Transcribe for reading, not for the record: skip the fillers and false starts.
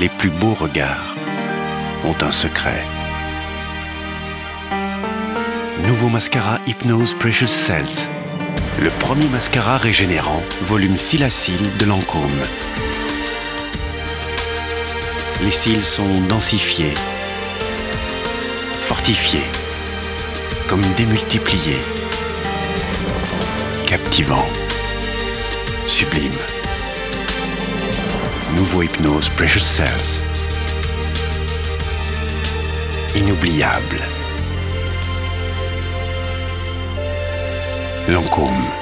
les plus beaux regards ont un secret. Nouveau mascara Hypnose Precious Cells. Le premier mascara régénérant, volume cils-à-cils de Lancôme. Les cils sont densifiés, fortifiés, comme démultipliés, captivants, sublimes. Nouveau Hypnose Precious Cells. Inoubliable. Lancôme.